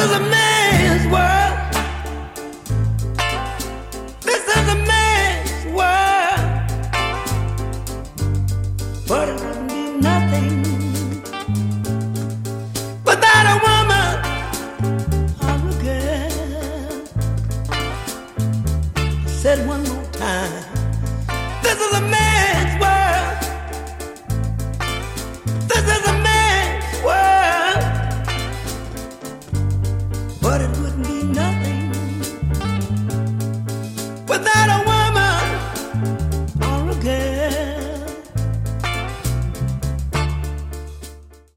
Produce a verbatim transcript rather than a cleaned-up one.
is a man's world. This is a man's world. But it wouldn't be nothing without a woman. Oh, girl. Said one more time. This is a man's world. This is a man's world. But it wouldn't be nothing